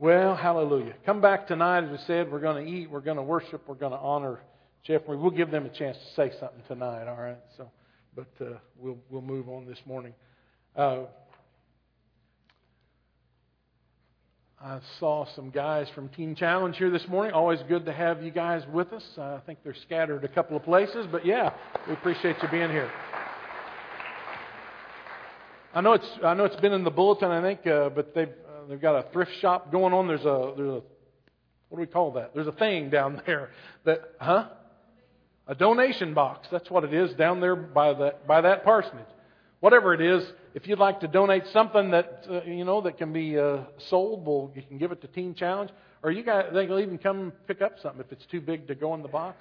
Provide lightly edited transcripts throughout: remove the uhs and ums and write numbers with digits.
Well, hallelujah. Come back tonight, as we said. We're going to eat, we're going to worship, we're going to honor Jeffrey. We'll give them a chance to say something tonight, all right? But we'll move on this morning. I saw some guys from Teen Challenge here this morning. Always good to have you guys with us. I think they're scattered a couple of places, but yeah, we appreciate you being here. I know it's been in the bulletin, I think, but they've got a thrift shop going on. There's a what do we call that? There's a thing down there a donation box. That's what it is down there by that parsonage. Whatever it is, if you'd like to donate something that that can be sold, well, you can give it to Teen Challenge, or they can even come pick up something if it's too big to go in the box.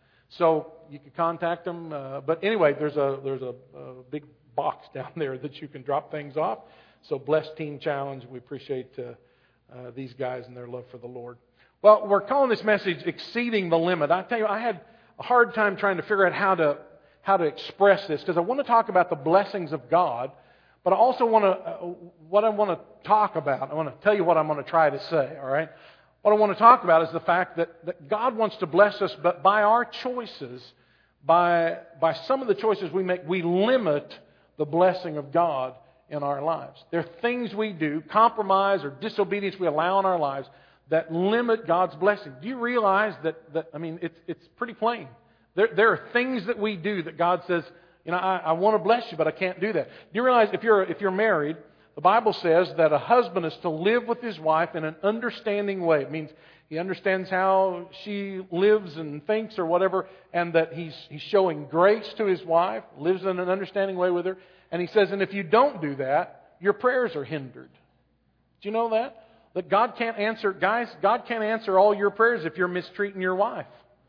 So you can contact them. But anyway, there's a big box down there that you can drop things off. So bless Teen Challenge. We appreciate these guys and their love for the Lord. Well, we're calling this message "Exceeding the Limit." I tell you, I had a hard time trying to figure out how to express this, because I want to talk about the blessings of God, but I also want to talk about. I want to tell you what I'm going to try to say. All right. What I want to talk about is the fact that God wants to bless us, but by our choices, by some of the choices we make, we limit the blessing of God in our lives. There are things we do, compromise or disobedience we allow in our lives that limit God's blessing. Do you realize that it's pretty plain. There are things that we do that God says, I want to bless you, but I can't do that. Do you realize if you're married, the Bible says that a husband is to live with his wife in an understanding way. It means he understands how she lives and thinks or whatever, and that he's showing grace to his wife, lives in an understanding way with her. And he says, and if you don't do that, your prayers are hindered. Do you know that? That God can't answer, guys, God can't answer all your prayers if you're mistreating your wife.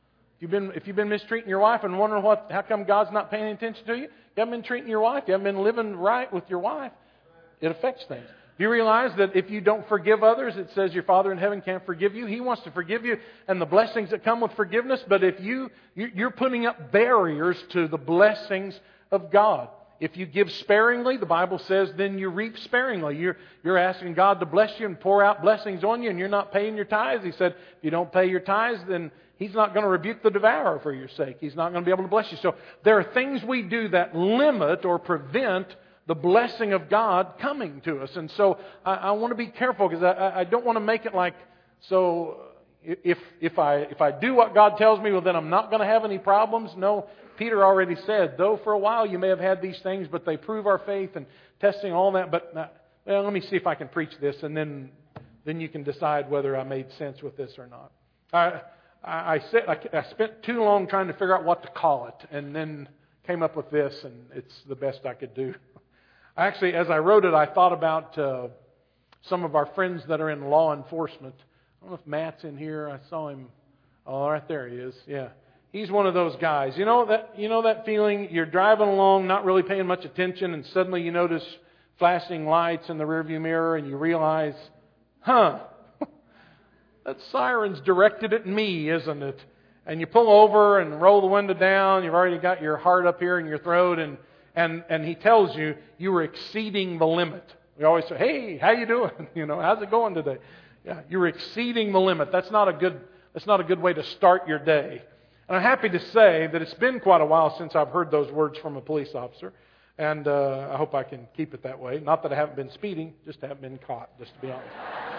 If you've been mistreating your wife and wondering how come God's not paying attention to you, you haven't been treating your wife, you haven't been living right with your wife, it affects things. Do you realize that if you don't forgive others, it says your Father in heaven can't forgive you? He wants to forgive you and the blessings that come with forgiveness, but if you're putting up barriers to the blessings of God. If you give sparingly, the Bible says, then you reap sparingly. You're asking God to bless you and pour out blessings on you, and you're not paying your tithes. He said, if you don't pay your tithes, then He's not going to rebuke the devourer for your sake. He's not going to be able to bless you. So there are things we do that limit or prevent the blessing of God coming to us. And so I want to be careful, because I don't want to make it like, so if I do what God tells me, well, then I'm not going to have any problems. No, Peter already said, though for a while you may have had these things, but they prove our faith and testing all that. But let me see if I can preach this, and then you can decide whether I made sense with this or not. I spent too long trying to figure out what to call it, and then came up with this, and it's the best I could do. Actually, as I wrote it, I thought about some of our friends that are in law enforcement. I don't know if Matt's in here. I saw him. Oh, right there he is. Yeah. He's one of those guys. You know that feeling? You're driving along, not really paying much attention, and suddenly you notice flashing lights in the rearview mirror, and you realize, that siren's directed at me, isn't it? And you pull over and roll the window down. You've already got your heart up here in your throat, and he tells you you were exceeding the limit. We always say, "Hey, how you doing? How's it going today?" Yeah, you're exceeding the limit. That's not a good way to start your day. And I'm happy to say that it's been quite a while since I've heard those words from a police officer. And I hope I can keep it that way. Not that I haven't been speeding, just haven't been caught, just to be honest.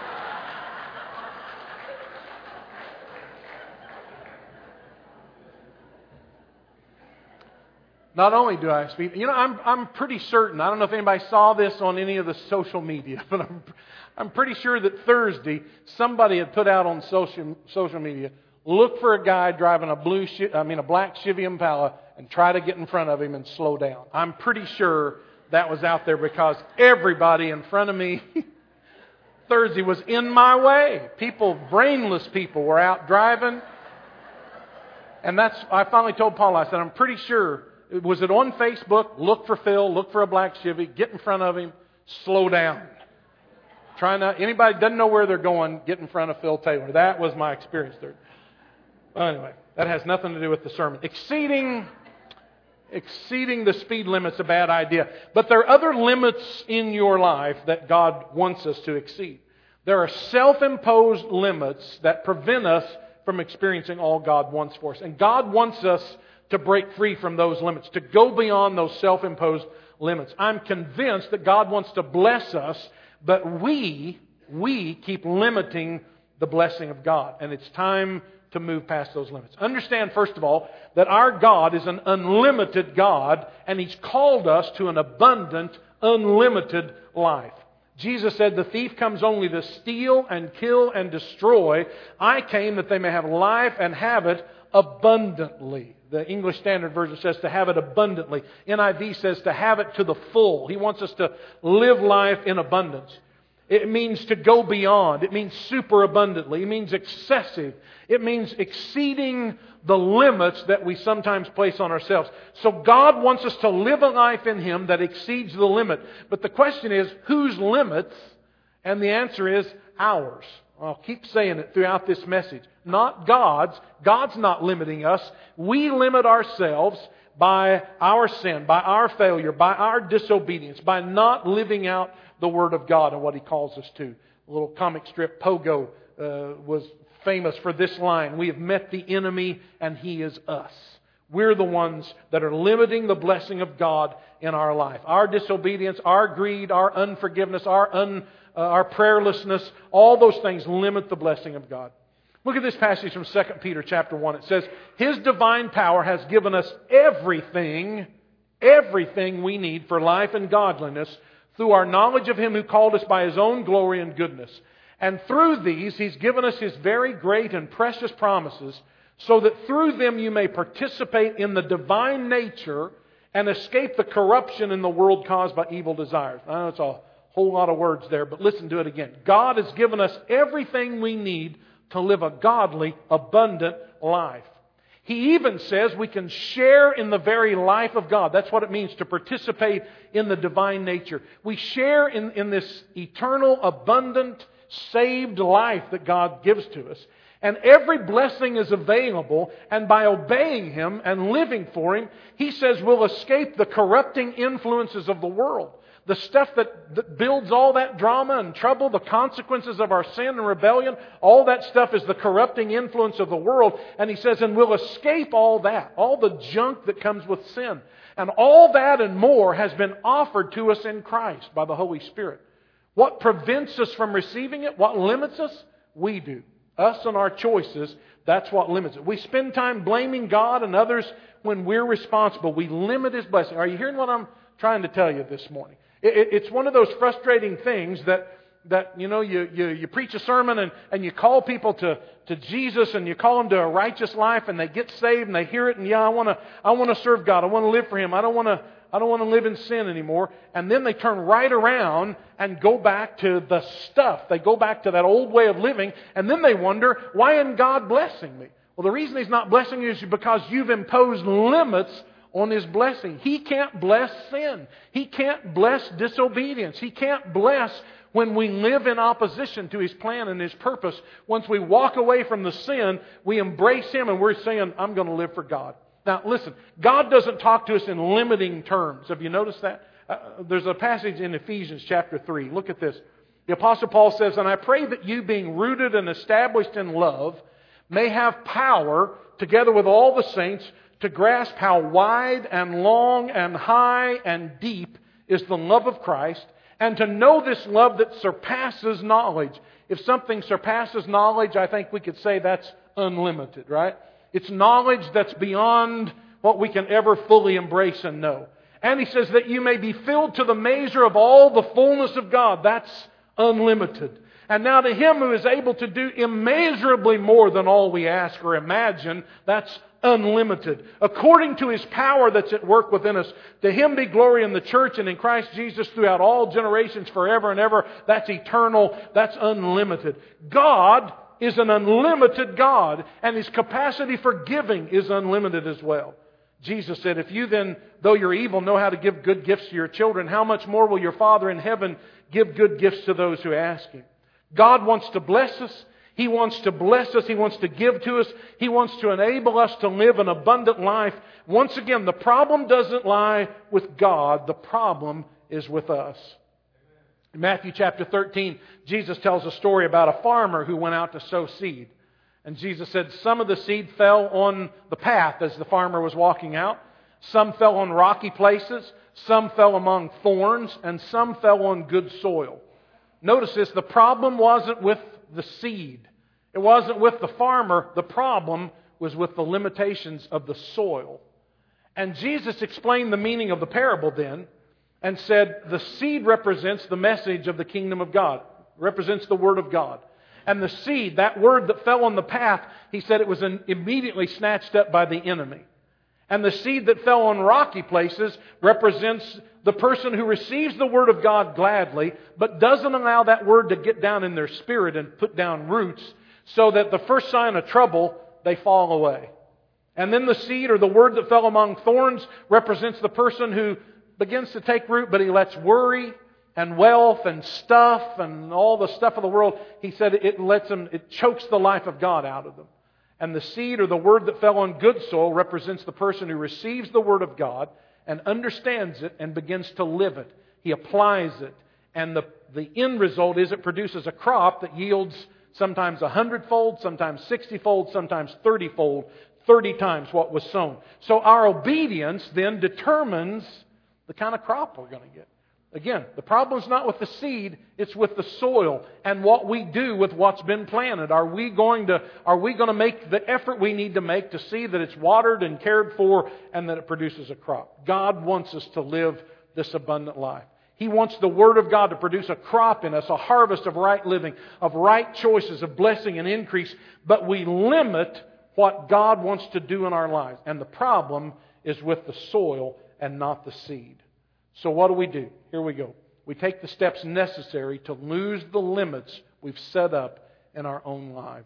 Not only do I speed, I'm pretty certain, I don't know if anybody saw this on any of the social media, but I'm pretty sure that Thursday somebody had put out on social media, look for a guy driving a black Chevy Impala and try to get in front of him and slow down. I'm pretty sure that was out there, because everybody in front of me Thursday was in my way. Brainless people were out driving. And I finally told Paul, I said, I'm pretty sure, was it on Facebook? Look for Phil, look for a black Chevy, get in front of him, slow down. Anybody doesn't know where they're going, get in front of Phil Taylor. That was my experience there. Well, anyway, that has nothing to do with the sermon. Exceeding the speed limit's a bad idea. But there are other limits in your life that God wants us to exceed. There are self-imposed limits that prevent us from experiencing all God wants for us. And God wants us to break free from those limits, to go beyond those self-imposed limits. I'm convinced that God wants to bless us, but we keep limiting the blessing of God. And it's time to move past those limits. Understand, first of all, that our God is an unlimited God, and He's called us to an abundant, unlimited life. Jesus said, the thief comes only to steal and kill and destroy. I came that they may have life and have it abundantly. The English Standard Version says to have it abundantly. NIV says to have it to the full. He wants us to live life in abundance. It means to go beyond. It means super abundantly. It means excessive. It means exceeding the limits that we sometimes place on ourselves. So God wants us to live a life in Him that exceeds the limit. But the question is, whose limits? And the answer is ours. I'll keep saying it throughout this message. Not God's. God's not limiting us. We limit ourselves by our sin, by our failure, by our disobedience, by not living out the Word of God and what He calls us to. A little comic strip, Pogo, was famous for this line: we have met the enemy and he is us. We're the ones that are limiting the blessing of God in our life. Our disobedience, our greed, our unforgiveness, our prayerlessness, all those things limit the blessing of God. Look at this passage from 2 Peter chapter 1. It says, His divine power has given us everything we need for life and godliness through our knowledge of Him who called us by His own glory and goodness. And through these, He's given us His very great and precious promises, so that through them you may participate in the divine nature and escape the corruption in the world caused by evil desires. I know it's a whole lot of words there, but listen to it again. God has given us everything we need to live a godly, abundant life. He even says we can share in the very life of God. That's what it means to participate in the divine nature. We share in this eternal, abundant, saved life that God gives to us. And every blessing is available, and by obeying Him and living for Him, He says we'll escape the corrupting influences of the world. The stuff that builds all that drama and trouble, the consequences of our sin and rebellion, all that stuff is the corrupting influence of the world. And He says, and we'll escape all that, all the junk that comes with sin. And all that and more has been offered to us in Christ by the Holy Spirit. What prevents us from receiving it? What limits us? We do. Us and our choices, that's what limits it. We spend time blaming God and others when we're responsible. We limit His blessing. Are you hearing what I'm trying to tell you this morning? It's one of those frustrating things that you know, you preach a sermon and you call people to Jesus and you call them to a righteous life and they get saved and they hear it and I want to serve God. I want to live for Him. I don't want to live in sin anymore. And then they turn right around and go back to the stuff. They go back to that old way of living, and then they wonder, why isn't God blessing me? Well, the reason He's not blessing you is because you've imposed limits on His blessing. He can't bless sin. He can't bless disobedience. He can't bless when we live in opposition to His plan and His purpose. Once we walk away from the sin, we embrace Him and we're saying, I'm going to live for God. Now listen, God doesn't talk to us in limiting terms. Have you noticed that? There's a passage in Ephesians chapter 3. Look at this. The Apostle Paul says, and I pray that you, being rooted and established in love, may have power, together with all the saints, to grasp how wide and long and high and deep is the love of Christ, and to know this love that surpasses knowledge. If something surpasses knowledge, I think we could say that's unlimited, right? It's knowledge that's beyond what we can ever fully embrace and know. And he says that you may be filled to the measure of all the fullness of God. That's unlimited. And now to Him who is able to do immeasurably more than all we ask or imagine, that's unlimited. According to His power that's at work within us, to Him be glory in the church and in Christ Jesus throughout all generations forever and ever. That's eternal. That's unlimited. God is an unlimited God, and His capacity for giving is unlimited as well. Jesus said, if you then, though you're evil, know how to give good gifts to your children, how much more will your Father in heaven give good gifts to those who ask Him? God wants to bless us. He wants to bless us. He wants to give to us. He wants to enable us to live an abundant life. Once again, the problem doesn't lie with God. The problem is with us. In Matthew chapter 13, Jesus tells a story about a farmer who went out to sow seed. And Jesus said some of the seed fell on the path as the farmer was walking out. Some fell on rocky places. Some fell among thorns. And some fell on good soil. Notice this, the problem wasn't with the seed. It wasn't with the farmer. The problem was with the limitations of the soil. And Jesus explained the meaning of the parable then and said the seed represents the message of the kingdom of God, represents the Word of God. And the seed, that word that fell on the path, He said it was immediately snatched up by the enemy. And the seed that fell on rocky places represents the person who receives the Word of God gladly, but doesn't allow that Word to get down in their spirit and put down roots, so that the first sign of trouble, they fall away. And then the seed or the word that fell among thorns represents the person who begins to take root, but he lets worry and wealth and stuff and all the stuff of the world, he said it chokes the life of God out of them. And the seed or the word that fell on good soil represents the person who receives the Word of God and understands it and begins to live it. He applies it. And the end result is it produces a crop that yields sometimes 100-fold, sometimes 60-fold, sometimes 30-fold, 30 times what was sown. So our obedience then determines the kind of crop we're going to get. Again, the problem is not with the seed, it's with the soil and what we do with what's been planted. Are we going to make the effort we need to make to see that it's watered and cared for and that it produces a crop? God wants us to live this abundant life. He wants the Word of God to produce a crop in us, a harvest of right living, of right choices, of blessing and increase. But we limit what God wants to do in our lives. And the problem is with the soil and not the seed. So what do? Here we go. We take the steps necessary to lose the limits we've set up in our own lives.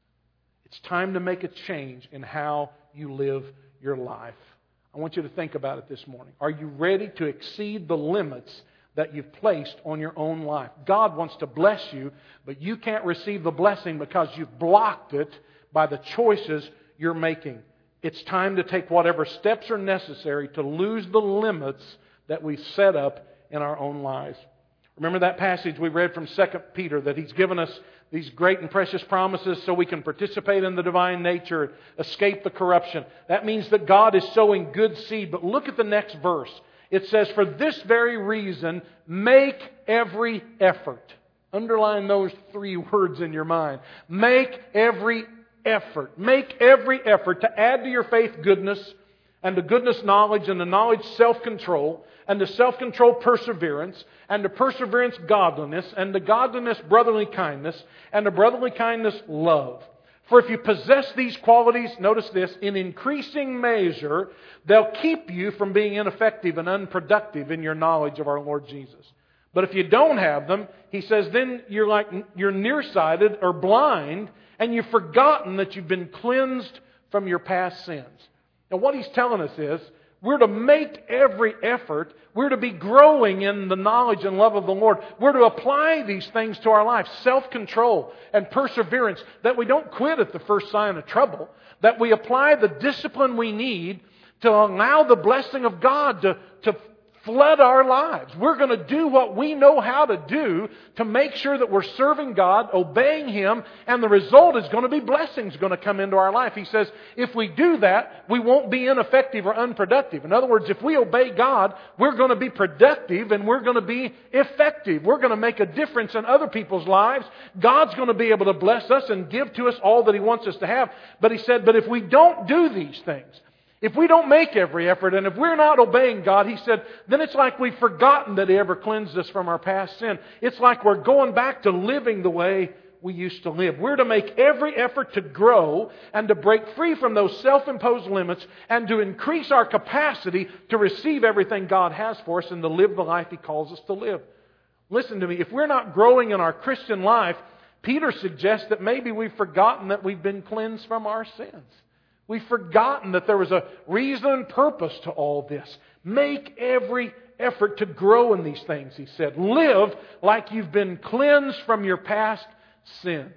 It's time to make a change in how you live your life. I want you to think about it this morning. Are you ready to exceed the limits that you've placed on your own life? God wants to bless you, but you can't receive the blessing because you've blocked it by the choices you're making. It's time to take whatever steps are necessary to lose the limits that we set up in our own lives. Remember that passage we read from 2 Peter, that He's given us these great and precious promises so we can participate in the divine nature, escape the corruption. That means that God is sowing good seed. But look at the next verse. It says, for this very reason, make every effort. Underline those 3 words in your mind. Make every effort. Make every effort to add to your faith goodness, and to goodness knowledge, and to knowledge self-control, and to self-control perseverance, and to perseverance godliness, and to godliness brotherly kindness, and to brotherly kindness love. For if you possess these qualities, notice this, in increasing measure, they'll keep you from being ineffective and unproductive in your knowledge of our Lord Jesus. But if you don't have them, he says, then you're nearsighted or blind, and you've forgotten that you've been cleansed from your past sins. Now what he's telling us is, we're to make every effort. We're to be growing in the knowledge and love of the Lord. We're to apply these things to our life. Self-control and perseverance. That we don't quit at the first sign of trouble. That we apply the discipline we need to allow the blessing of God to flood our lives. We're going to do what we know how to do to make sure that we're serving God, obeying Him, and the result is going to be blessings going to come into our life. He says, if we do that, we won't be ineffective or unproductive. In other words, if we obey God, we're going to be productive and we're going to be effective. We're going to make a difference in other people's lives. God's going to be able to bless us and give to us all that He wants us to have. But He said, but if we don't do these things, if we don't make every effort, and if we're not obeying God, He said, then it's like we've forgotten that He ever cleansed us from our past sin. It's like we're going back to living the way we used to live. We're to make every effort to grow and to break free from those self-imposed limits and to increase our capacity to receive everything God has for us and to live the life He calls us to live. Listen to me, if we're not growing in our Christian life, Peter suggests that maybe we've forgotten that we've been cleansed from our sins. We've forgotten that there was a reason and purpose to all this. Make every effort to grow in these things, he said. Live like you've been cleansed from your past sins.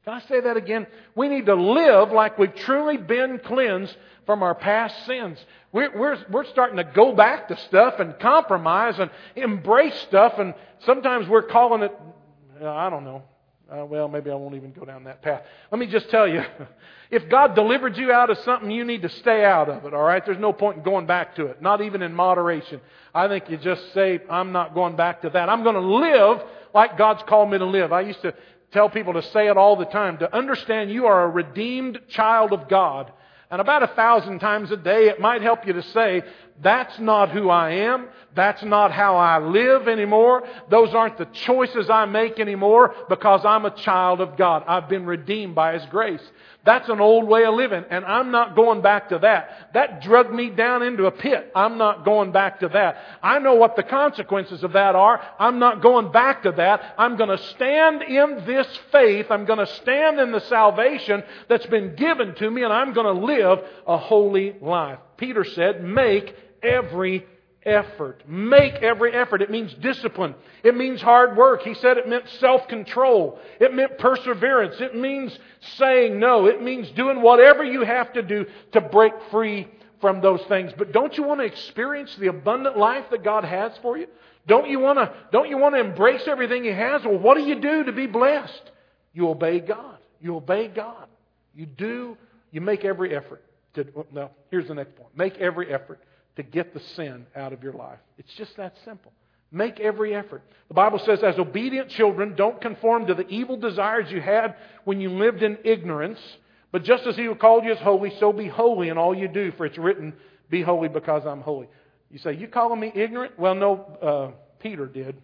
Can I say that again? We need to live like we've truly been cleansed from our past sins. We're starting to go back to stuff and compromise and embrace stuff, and sometimes we're calling it, I don't know. Well, maybe I won't even go down that path. Let me just tell you, if God delivered you out of something, you need to stay out of it, all right? There's no point in going back to it, not even in moderation. I think you just say, I'm not going back to that. I'm going to live like God's called me to live. I used to tell people to say it all the time. To understand you are a redeemed child of God. And about 1,000 times a day, it might help you to say, that's not who I am. That's not how I live anymore. Those aren't the choices I make anymore because I'm a child of God. I've been redeemed by His grace. That's an old way of living, and I'm not going back to that. That drugged me down into a pit. I'm not going back to that. I know what the consequences of that are. I'm not going back to that. I'm going to stand in this faith. I'm going to stand in the salvation that's been given to me, and I'm going to live a holy life. Peter said, make every effort. Make every effort. It means discipline. It means hard work. He said it meant self-control. It meant perseverance. It means saying no. It means doing whatever you have to do to break free from those things. But don't you want to experience the abundant life that God has for you? Don't you want to embrace everything He has? Well, what do you do to be blessed? You obey God. You obey God. You make every effort. Now, here's the next point. Make every effort to get the sin out of your life. It's just that simple. Make every effort. The Bible says, as obedient children, don't conform to the evil desires you had when you lived in ignorance. But just as He who called you is holy, so be holy in all you do. For it's written, be holy because I'm holy. You say, you calling me ignorant? Well, no, Peter did.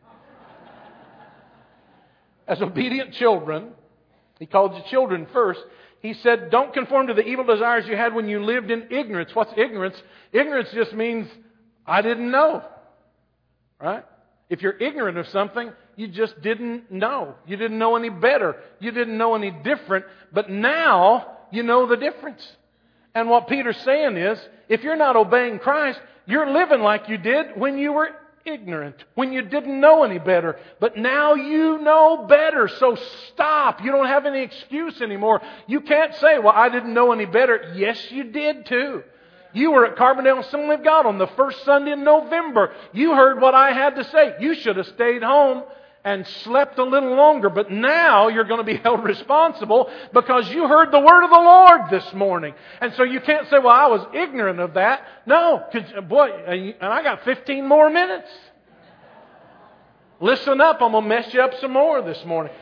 As obedient children, he called you children first. He said, don't conform to the evil desires you had when you lived in ignorance. What's ignorance? Ignorance just means, I didn't know. Right? If you're ignorant of something, you just didn't know. You didn't know any better. You didn't know any different. But now, you know the difference. And what Peter's saying is, if you're not obeying Christ, you're living like you did when you were ignorant, when you didn't know any better. But now you know better, so stop. You don't have any excuse anymore. You can't say, well, I didn't know any better. Yes, you did too. You were at Carbondale Assembly of God on the first Sunday in November. You heard what I had to say. You should have stayed home and slept a little longer. But now you're going to be held responsible because you heard the word of the Lord this morning. And so you can't say, well, I was ignorant of that. No, and I got 15 more minutes. Listen up, I'm going to mess you up some more this morning.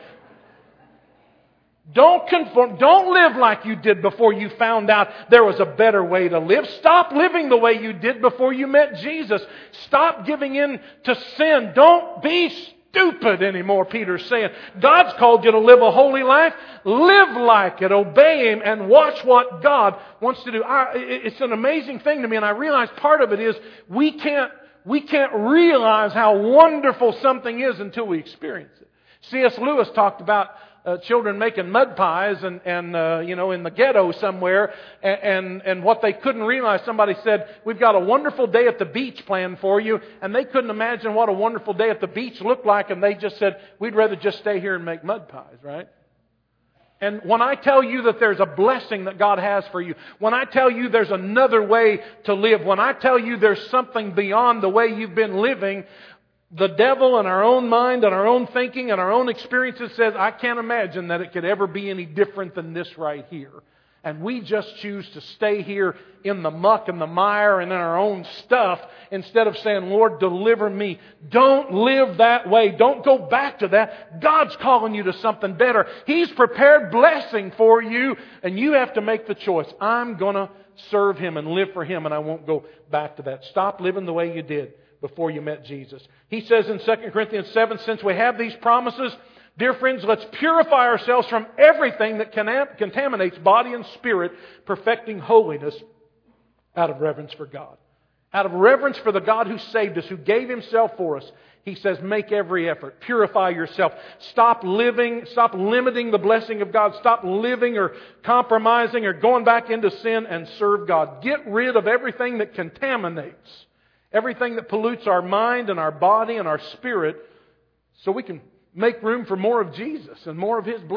Don't conform. Don't live like you did before you found out there was a better way to live. Stop living the way you did before you met Jesus. Stop giving in to sin. Don't be stupid anymore, Peter's saying. God's called you to live a holy life. Live like it. Obey Him and watch what God wants to do. It's an amazing thing to me, and I realize part of it is we can't realize how wonderful something is until we experience it. C.S. Lewis talked about children making mud pies and in the ghetto somewhere, and what they couldn't realize. Somebody said, we've got a wonderful day at the beach planned for you, and they couldn't imagine what a wonderful day at the beach looked like, and they just said, we'd rather just stay here and make mud pies, right? And when I tell you that there's a blessing that God has for you, when I tell you there's another way to live, when I tell you there's something beyond the way you've been living, the devil and our own mind and our own thinking and our own experiences says, I can't imagine that it could ever be any different than this right here. And we just choose to stay here in the muck and the mire and in our own stuff instead of saying, Lord, deliver me. Don't live that way. Don't go back to that. God's calling you to something better. He's prepared blessing for you, and you have to make the choice. I'm going to serve Him and live for Him, and I won't go back to that. Stop living the way you did before you met Jesus. He says in 2 Corinthians 7, since we have these promises, dear friends, let's purify ourselves from everything that contaminates body and spirit, perfecting holiness out of reverence for God. Out of reverence for the God who saved us, who gave Himself for us, He says, make every effort. Purify yourself. Stop limiting the blessing of God. Stop living or compromising or going back into sin and serve God. Get rid of everything that contaminates. Everything that pollutes our mind and our body and our spirit, so we can make room for more of Jesus and more of His blessing.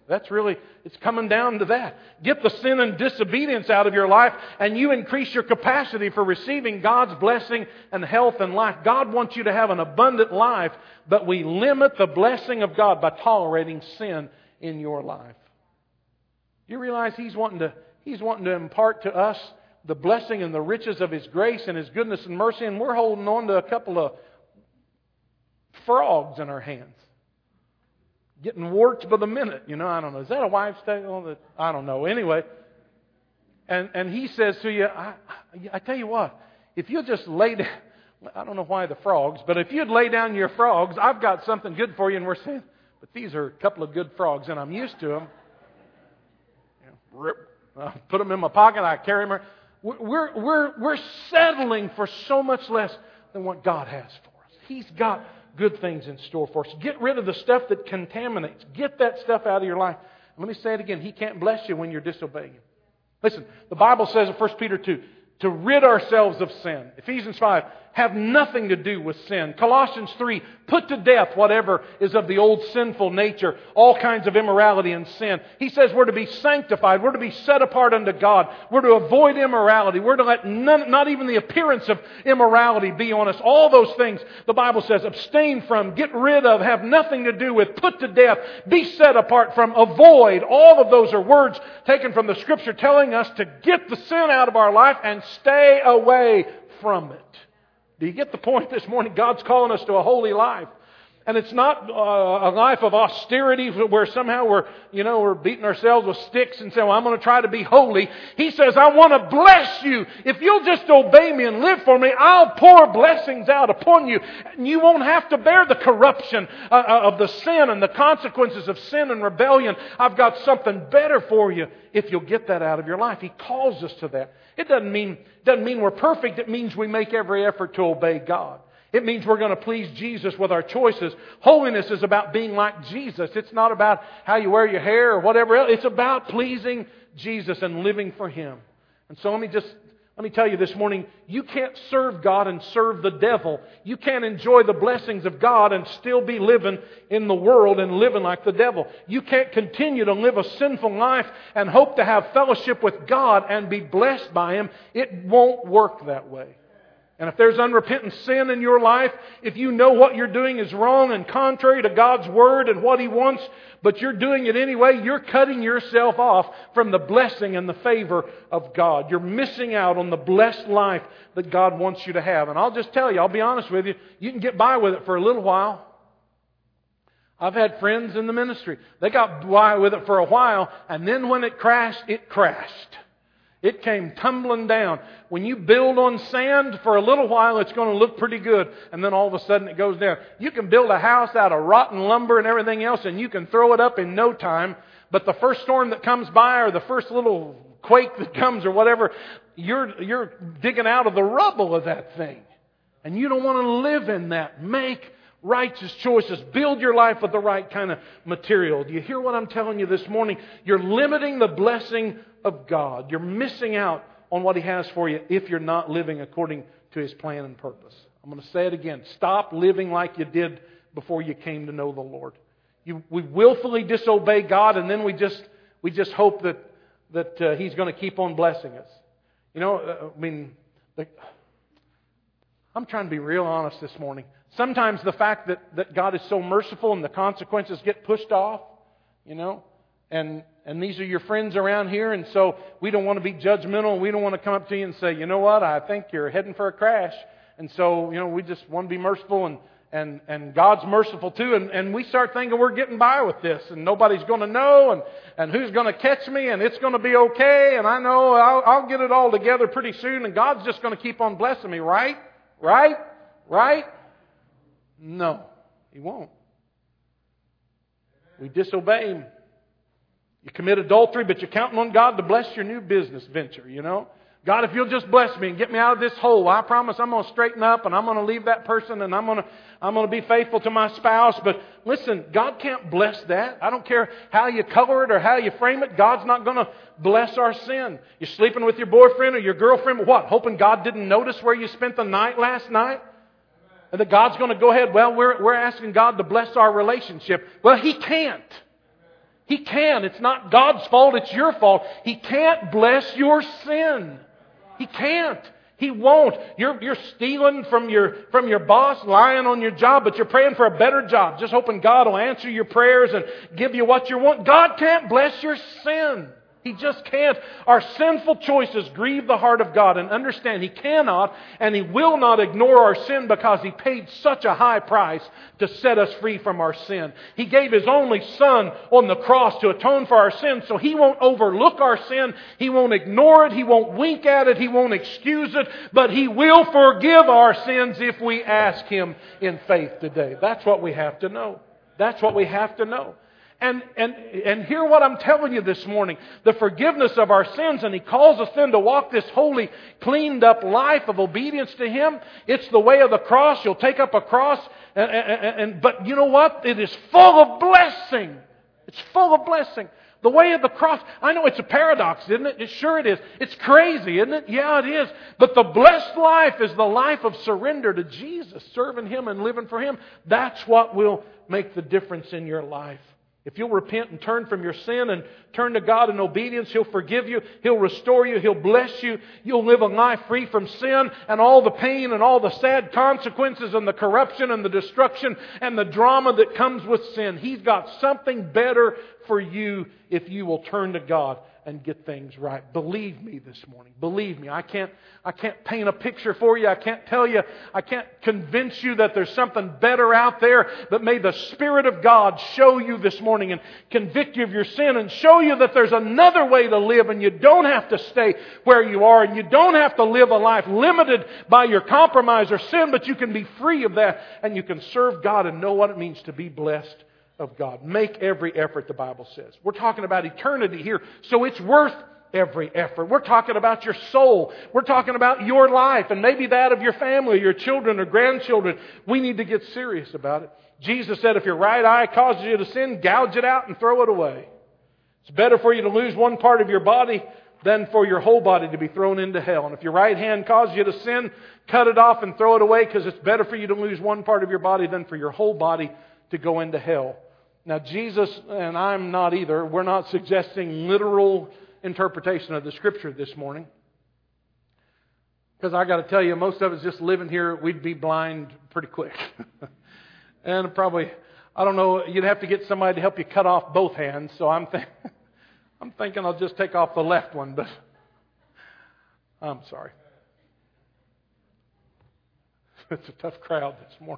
It's coming down to that. Get the sin and disobedience out of your life, and you increase your capacity for receiving God's blessing and health and life. God wants you to have an abundant life, but we limit the blessing of God by tolerating sin in your life. You realize He's wanting to impart to us the blessing and the riches of His grace and His goodness and mercy, and we're holding on to a couple of frogs in our hands. Getting warts by the minute, I don't know. Is that a wife's tale? I don't know. Anyway, and He says to you, I tell you what, if you'll just lay down, I don't know why the frogs, but if you'd lay down your frogs, I've got something good for you. And we're saying, but these are a couple of good frogs, and I'm used to them. Put them in my pocket, I carry them. We're settling for so much less than what God has for us. He's got good things in store for us. Get rid of the stuff that contaminates. Get that stuff out of your life. Let me say it again. He can't bless you when you're disobeying Him. Listen, the Bible says in 1 Peter 2, to rid ourselves of sin. Ephesians 5, have nothing to do with sin. Colossians 3, put to death whatever is of the old sinful nature, all kinds of immorality and sin. He says we're to be sanctified. We're to be set apart unto God. We're to avoid immorality. We're to let not even the appearance of immorality be on us. All those things, the Bible says, abstain from, get rid of, have nothing to do with, put to death, be set apart from, avoid. All of those are words taken from the Scripture telling us to get the sin out of our life and stay away from it. Do you get the point this morning? God's calling us to a holy life. And it's not a life of austerity where somehow we're beating ourselves with sticks and saying, well, I'm going to try to be holy. He says, I want to bless you. If you'll just obey me and live for me, I'll pour blessings out upon you. And you won't have to bear the corruption of the sin and the consequences of sin and rebellion. I've got something better for you if you'll get that out of your life. He calls us to that. It doesn't mean we're perfect. It means we make every effort to obey God. It means we're going to please Jesus with our choices. Holiness is about being like Jesus. It's not about how you wear your hair or whatever else. It's about pleasing Jesus and living for Him. And so let me tell you this morning, you can't serve God and serve the devil. You can't enjoy the blessings of God and still be living in the world and living like the devil. You can't continue to live a sinful life and hope to have fellowship with God and be blessed by Him. It won't work that way. And if there's unrepentant sin in your life, if you know what you're doing is wrong and contrary to God's Word and what He wants, but you're doing it anyway, you're cutting yourself off from the blessing and the favor of God. You're missing out on the blessed life that God wants you to have. And I'll just tell you, I'll be honest with you, you can get by with it for a little while. I've had friends in the ministry. They got by with it for a while, and then when it crashed, it crashed. It came tumbling down. When you build on sand, for a little while it's going to look pretty good. And then all of a sudden it goes down. You can build a house out of rotten lumber and everything else, and you can throw it up in no time. But the first storm that comes by, or the first little quake that comes or whatever, you're digging out of the rubble of that thing. And you don't want to live in that. Make righteous choices. Build your life with the right kind of material. Do you hear what I'm telling you this morning? You're limiting the blessing of God. You're missing out on what He has for you if you're not living according to His plan and purpose. I'm going to say it again. Stop living like you did before you came to know the Lord. We willfully disobey God, and then we just hope that He's going to keep on blessing us. I'm trying to be real honest this morning. Sometimes the fact that God is so merciful and the consequences get pushed off, and these are your friends around here, and so we don't want to be judgmental. We don't want to come up to you and say, you know what, I think you're heading for a crash. And so, we just want to be merciful, and God's merciful too. And we start thinking we're getting by with this, and nobody's going to know, and who's going to catch me, and it's going to be okay, and I know I'll get it all together pretty soon, and God's just going to keep on blessing me, right? Right? Right? No, He won't. We disobey Him. You commit adultery, but you're counting on God to bless your new business venture, God, if you'll just bless me and get me out of this hole, I promise I'm going to straighten up and I'm going to leave that person and I'm going to be faithful to my spouse. But listen, God can't bless that. I don't care how you color it or how you frame it. God's not going to bless our sin. You're sleeping with your boyfriend or your girlfriend, what? Hoping God didn't notice where you spent the night last night? And that God's going to go ahead, well, we're asking God to bless our relationship. Well, He can't. He can. It's not God's fault. It's your fault. He can't bless your sin. He can't. He won't. You're stealing from your boss, lying on your job, but you're praying for a better job, just hoping God will answer your prayers and give you what you want. God can't bless your sin. He just can't. Our sinful choices grieve the heart of God. And understand, He cannot and He will not ignore our sin because He paid such a high price to set us free from our sin. He gave His only Son on the cross to atone for our sins, so He won't overlook our sin. He won't ignore it. He won't wink at it. He won't excuse it. But He will forgive our sins if we ask Him in faith today. That's what we have to know. That's what we have to know. And hear what I'm telling you this morning. The forgiveness of our sins, and He calls us then to walk this holy, cleaned up life of obedience to Him. It's the way of the cross. You'll take up a cross. But you know what? It is full of blessing. It's full of blessing. The way of the cross. I know it's a paradox, isn't it? Sure it is. It's crazy, isn't it? Yeah, it is. But the blessed life is the life of surrender to Jesus, serving Him and living for Him. That's what will make the difference in your life. If you'll repent and turn from your sin and turn to God in obedience, He'll forgive you. He'll restore you. He'll bless you. You'll live a life free from sin and all the pain and all the sad consequences and the corruption and the destruction and the drama that comes with sin. He's got something better for you if you will turn to God and get things right. Believe me this morning. Believe me. I can't paint a picture for you. I can't tell you. I can't convince you that there's something better out there. But may the Spirit of God show you this morning and convict you of your sin and show you that there's another way to live, and you don't have to stay where you are, and you don't have to live a life limited by your compromise or sin, but you can be free of that and you can serve God and know what it means to be blessed of God. Make every effort, the Bible says. We're talking about eternity here, so it's worth every effort. We're talking about your soul. We're talking about your life and maybe that of your family, your children or grandchildren. We need to get serious about it. Jesus said, if your right eye causes you to sin, gouge it out and throw it away. It's better for you to lose one part of your body than for your whole body to be thrown into hell. And if your right hand causes you to sin, cut it off and throw it away, because it's better for you to lose one part of your body than for your whole body to go into hell. Now, Jesus, and I'm not either, we're not suggesting literal interpretation of the Scripture this morning. Because I got to tell you, most of us just living here, we'd be blind pretty quick. And probably, I don't know, you'd have to get somebody to help you cut off both hands. So I'm thinking I'll just take off the left one, but I'm sorry. It's a tough crowd this morning.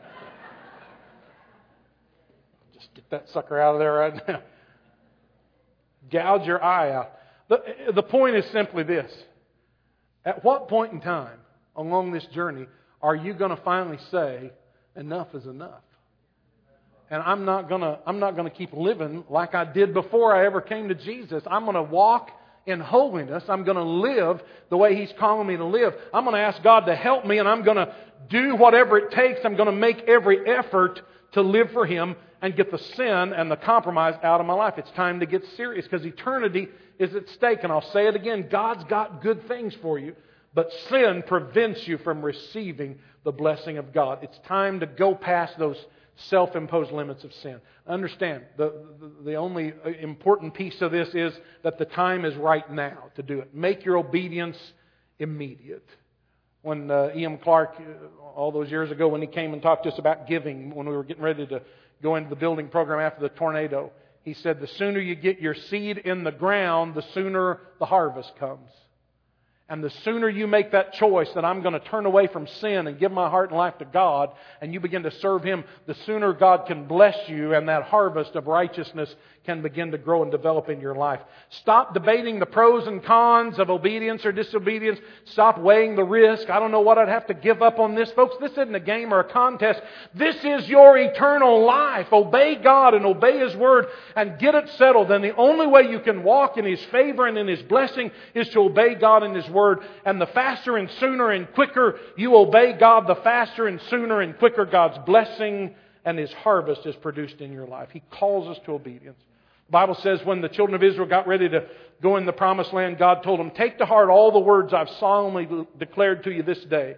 Get that sucker out of there right now. Gouge your eye out. The point is simply this. At what point in time along this journey are you going to finally say, enough is enough? And I'm not going to keep living like I did before I ever came to Jesus. I'm going to walk in holiness. I'm going to live the way He's calling me to live. I'm going to ask God to help me, and I'm going to do whatever it takes. I'm going to make every effort to live for Him and get the sin and the compromise out of my life. It's time to get serious, because eternity is at stake. And I'll say it again, God's got good things for you, but sin prevents you from receiving the blessing of God. It's time to go past those self-imposed limits of sin. Understand, the only important piece of this is that the time is right now to do it. Make your obedience immediate. When E.M. Clark, all those years ago, when he came and talked to us about giving, when we were getting ready to go into the building program after the tornado, he said, the sooner you get your seed in the ground, the sooner the harvest comes. And the sooner you make that choice that I'm going to turn away from sin and give my heart and life to God, and you begin to serve Him, the sooner God can bless you and that harvest of righteousness can begin to grow and develop in your life. Stop debating the pros and cons of obedience or disobedience. Stop weighing the risk. I don't know what I'd have to give up on this. Folks, this isn't a game or a contest. This is your eternal life. Obey God and obey His Word and get it settled. And the only way you can walk in His favor and in His blessing is to obey God and His Word. And the faster and sooner and quicker you obey God, the faster and sooner and quicker God's blessing and His harvest is produced in your life. He calls us to obedience. The Bible says when the children of Israel got ready to go in the promised land, God told them, take to heart all the words I've solemnly declared to you this day.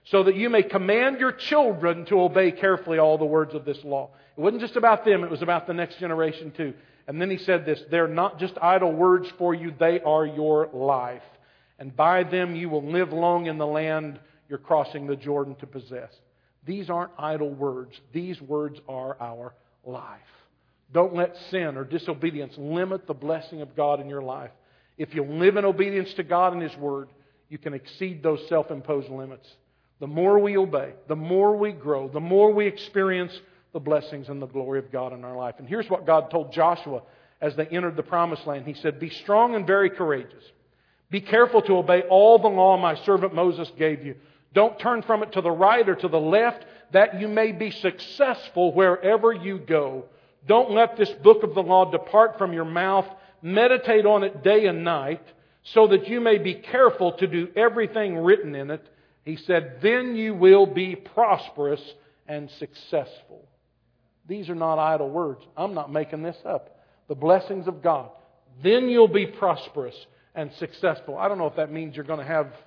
so that you may command your children to obey carefully all the words of this law. It wasn't just about them, it was about the next generation too. And then He said this, they're not just idle words for you, they are your life. And by them you will live long in the land you're crossing the Jordan to possess. These aren't idle words. These words are our life. Don't let sin or disobedience limit the blessing of God in your life. If you live in obedience to God and His Word, you can exceed those self-imposed limits. The more we obey, the more we grow, the more we experience the blessings and the glory of God in our life. And here's what God told Joshua as they entered the Promised Land. He said, "Be strong and very courageous. Be careful to obey all the law my servant Moses gave you. Don't turn from it to the right or to the left, that you may be successful wherever you go. Don't let this book of the law depart from your mouth. Meditate on it day and night, so that you may be careful to do everything written in it." He said, "Then you will be prosperous and successful." These are not idle words. I'm not making this up. The blessings of God. Then you'll be prosperous and successful. I don't know if that means you're going to have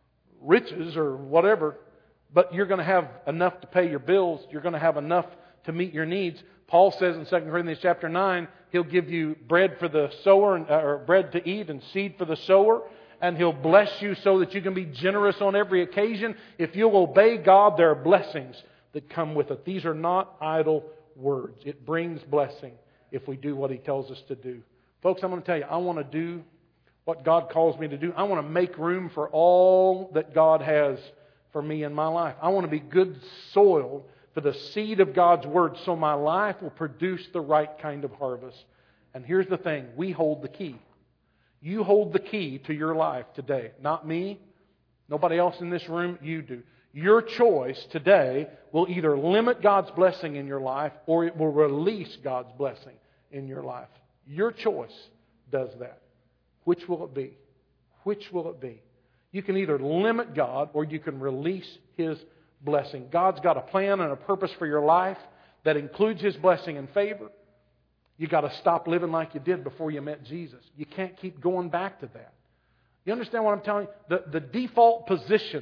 riches or whatever, but you're going to have enough to pay your bills. You're going to have enough to meet your needs. Paul says in 2 Corinthians chapter 9, He'll give you bread for the sower, or bread to eat and seed for the sower. And He'll bless you so that you can be generous on every occasion. If you'll obey God, there are blessings that come with it. These are not idle words. It brings blessing if we do what He tells us to do. Folks, I'm going to tell you, I want to do what God calls me to do. I want to make room for all that God has for me in my life. I want to be good soil for the seed of God's Word so my life will produce the right kind of harvest. And here's the thing, we hold the key. You hold the key to your life today. Not me, nobody else in this room, you do. Your choice today will either limit God's blessing in your life or it will release God's blessing in your life. Your choice does that. Which will it be? Which will it be? You can either limit God or you can release His blessing. God's got a plan and a purpose for your life that includes His blessing and favor. You've got to stop living like you did before you met Jesus. You can't keep going back to that. You understand what I'm telling you? The default position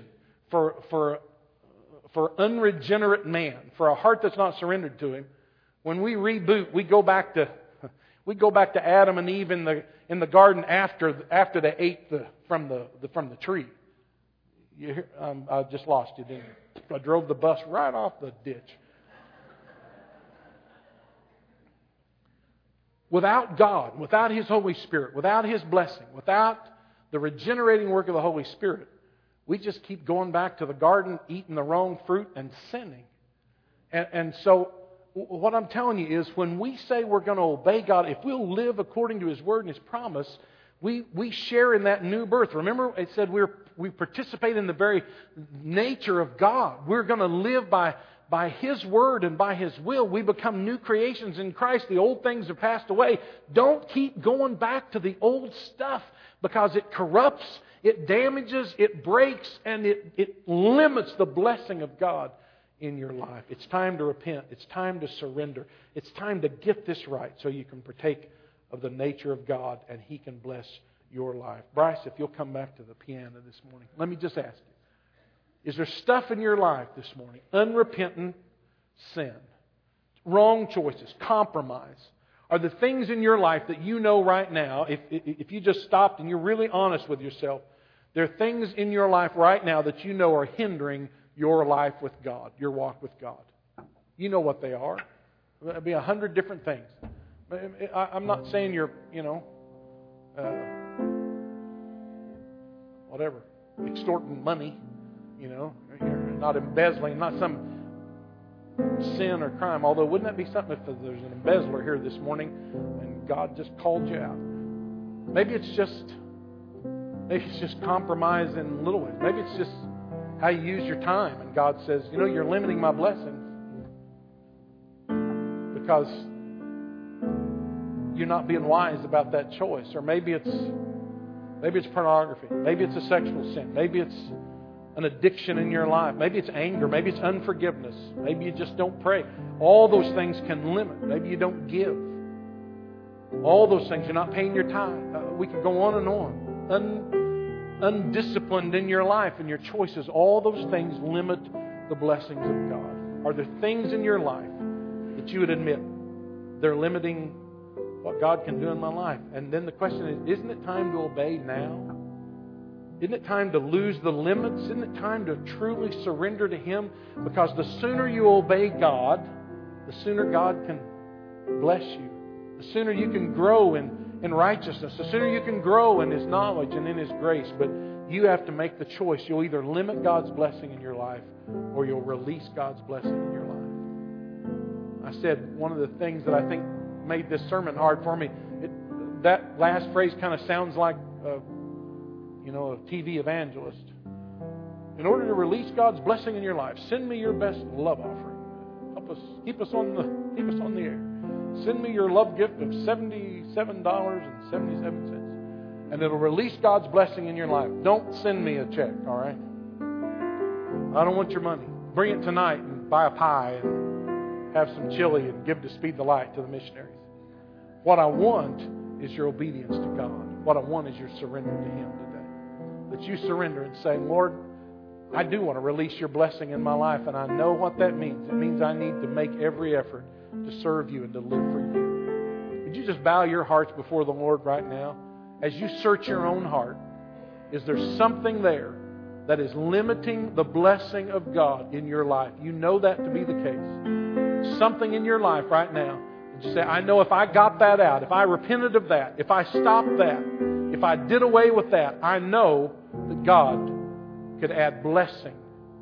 for unregenerate man, for a heart that's not surrendered to Him, when we reboot, we go back to Adam and Eve in the garden after they ate from the tree. I just lost you, didn't you? I drove the bus right off the ditch. Without God, without His Holy Spirit, without His blessing, without the regenerating work of the Holy Spirit, we just keep going back to the garden, eating the wrong fruit and sinning. And so what I'm telling you is when we say we're going to obey God, if we'll live according to His Word and His promise, we share in that new birth. Remember, it said we participate in the very nature of God. We're going to live by His Word and by His will. We become new creations in Christ. The old things have passed away. Don't keep going back to the old stuff because it corrupts, it damages, it breaks, and it limits the blessing of God in your life. It's time to repent. It's time to surrender. It's time to get this right so you can partake of the nature of God and He can bless your life. Bryce, if you'll come back to the piano this morning. Let me just ask you. Is there stuff in your life this morning? Unrepentant sin. Wrong choices. Compromise. Are the things in your life that you know right now, if you just stopped and you're really honest with yourself, there are things in your life right now that you know are hindering your life with God, your walk with God. You know what they are. There'll be 100 different things. I'm not saying you're, whatever, extorting money. You're not embezzling, not some sin or crime. Although, wouldn't that be something if there's an embezzler here this morning and God just called you out? Maybe it's just compromise in little ways. Maybe it's just how you use your time. And God says, you're limiting my blessings because you're not being wise about that choice. Or maybe it's pornography. Maybe it's a sexual sin. Maybe it's an addiction in your life. Maybe it's anger. Maybe it's unforgiveness. Maybe you just don't pray. All those things can limit. Maybe you don't give. All those things. You're not paying your tithe. We could go on and on. undisciplined in your life and your choices. All those things limit the blessings of God. Are there things in your life that you would admit they're limiting what God can do in my life? And then the question is, isn't it time to obey now? Isn't it time to lose the limits? Isn't it time to truly surrender to Him? Because the sooner you obey God, the sooner God can bless you. The sooner you can grow in righteousness. The sooner you can grow in His knowledge and in His grace. But you have to make the choice. You'll either limit God's blessing in your life or you'll release God's blessing in your life. I said one of the things that I think made this sermon hard for me, that last phrase kind of sounds like a TV evangelist. In order to release God's blessing in your life, send me your best love offering. Help us keep us on the air. Send me your love gift of $77.77, and it'll release God's blessing in your life. Don't send me a check, all right? I don't want your money. Bring it tonight and buy a pie and have some chili and give to Speed the Light to the missionaries. What I want is your obedience to God. What I want is your surrender to Him today. That you surrender and say, Lord, I do want to release your blessing in my life, and I know what that means. It means I need to make every effort to serve you and to live for you. Would you just bow your hearts before the Lord right now? As you search your own heart, is there something there that is limiting the blessing of God in your life? You know that to be the case. Something in your life right now. You say, I know if I got that out, if I repented of that, if I stopped that, if I did away with that, I know that God could add blessing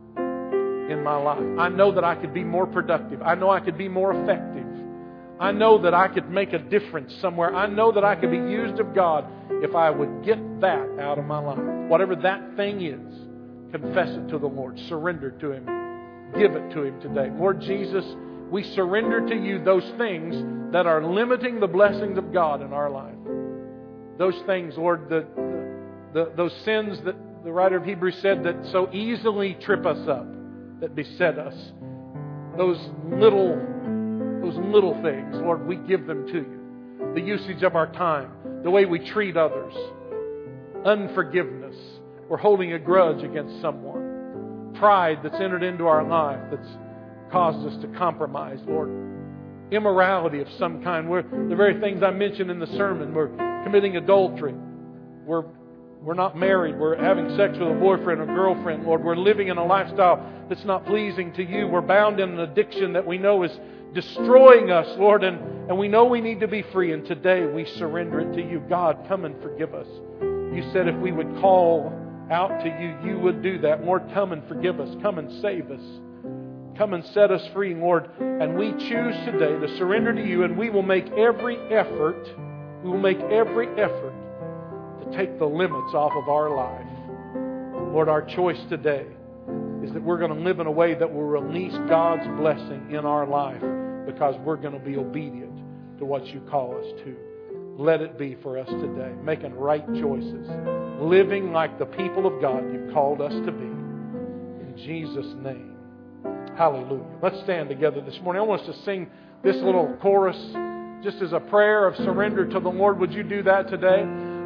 in my life. I know that I could be more productive. I know I could be more effective. I know that I could make a difference somewhere. I know that I could be used of God if I would get that out of my life. Whatever that thing is, confess it to the Lord. Surrender to Him. Give it to Him today. Lord Jesus, we surrender to You those things that are limiting the blessings of God in our life. Those things, Lord, those sins that the writer of Hebrews said that so easily trip us up, that beset us. Those little things, Lord, we give them to You. The usage of our time, the way we treat others, unforgiveness. We're holding a grudge against someone. Pride that's entered into our life that's caused us to compromise, Lord. Immorality of some kind. The very things I mentioned in the sermon. We're committing adultery. We're not married. We're having sex with a boyfriend or girlfriend, Lord. We're living in a lifestyle that's not pleasing to You. We're bound in an addiction that we know is destroying us, Lord, and we know we need to be free. And today we surrender it to You. God, come and forgive us. You said if we would call out to You, You would do that. Lord, come and forgive us. Come and save us. Come and set us free, Lord. And we choose today to surrender to You, and we will make every effort. We will make every effort to take the limits off of our life. Lord, our choice today is that we're going to live in a way that will release God's blessing in our life because we're going to be obedient to what You call us to. Let it be for us today. Making right choices. Living like the people of God You've called us to be. In Jesus' name. Hallelujah. Let's stand together this morning. I want us to sing this little chorus just as a prayer of surrender to the Lord. Would you do that today?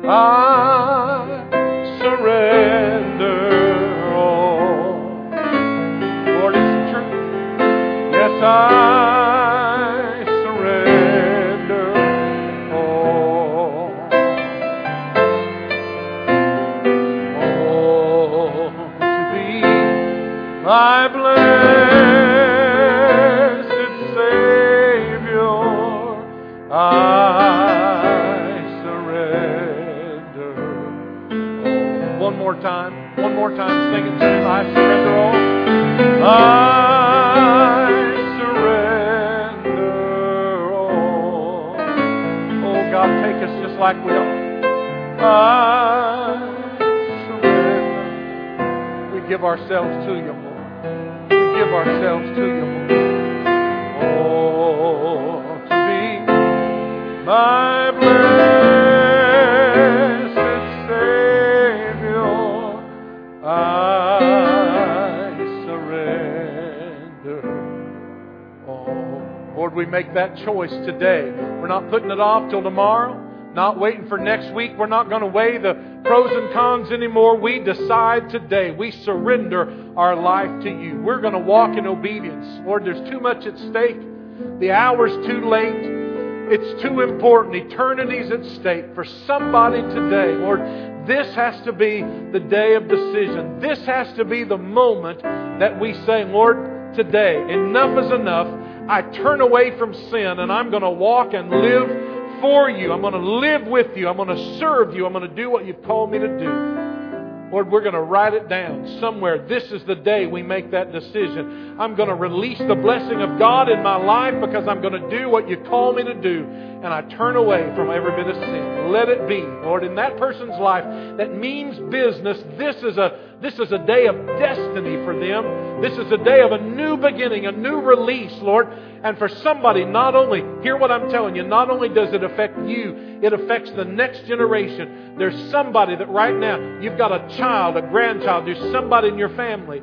I surrender all. Lord, it's true. Yes, I surrender all. Oh, to Thee, my blessed Savior, I surrender all. One more time, sing it to Him. I surrender all. I surrender all. Oh God, take us just like we are. I surrender. We give ourselves to You, Lord. We give ourselves to You, Lord. Oh, to Thee, my blessed Savior, I surrender all. Lord, we make that choice today. We're not putting it off till tomorrow. Not waiting for next week. We're not going to weigh the pros and cons anymore. We decide today. We surrender our life to You. We're going to walk in obedience. Lord, there's too much at stake. The hour's too late. It's too important. Eternity's at stake for somebody today. Lord, this has to be the day of decision. This has to be the moment that we say, Lord, today, enough is enough. I turn away from sin and I'm going to walk and live for You. I'm going to live with You. I'm going to serve You. I'm going to do what You've called me to do. Lord, we're going to write it down somewhere. This is the day we make that decision. I'm going to release the blessing of God in my life because I'm going to do what You call me to do. And I turn away from every bit of sin. Let it be, Lord, in that person's life that means business. This is a day of destiny for them. This is a day of a new beginning, a new release, Lord. And for somebody, not only, hear what I'm telling you, not only does it affect you, it affects the next generation. There's somebody that right now, you've got a child, a grandchild, there's somebody in your family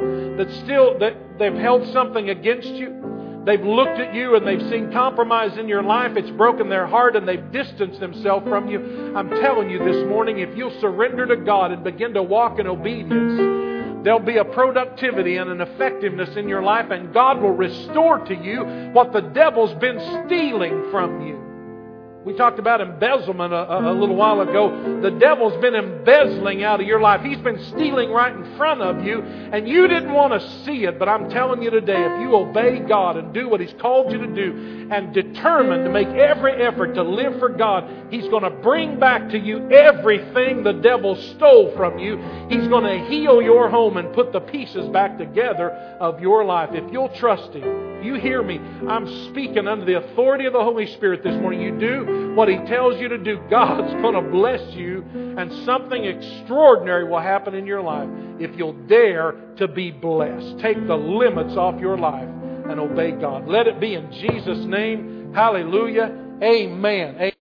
that they've held something against you. They've looked at you and they've seen compromise in your life. It's broken their heart and they've distanced themselves from you. I'm telling you this morning, if you'll surrender to God and begin to walk in obedience, there'll be a productivity and an effectiveness in your life, and God will restore to you what the devil's been stealing from you. We talked about embezzlement a little while ago. The devil's been embezzling out of your life. He's been stealing right in front of you, and you didn't want to see it. But I'm telling you today, if you obey God and do what He's called you to do and determined to make every effort to live for God, He's going to bring back to you everything the devil stole from you. He's going to heal your home and put the pieces back together of your life. If you'll trust Him. You hear me. I'm speaking under the authority of the Holy Spirit this morning. You do what He tells you to do. God's going to bless you, and something extraordinary will happen in your life if you'll dare to be blessed. Take the limits off your life and obey God. Let it be in Jesus' name. Hallelujah. Amen.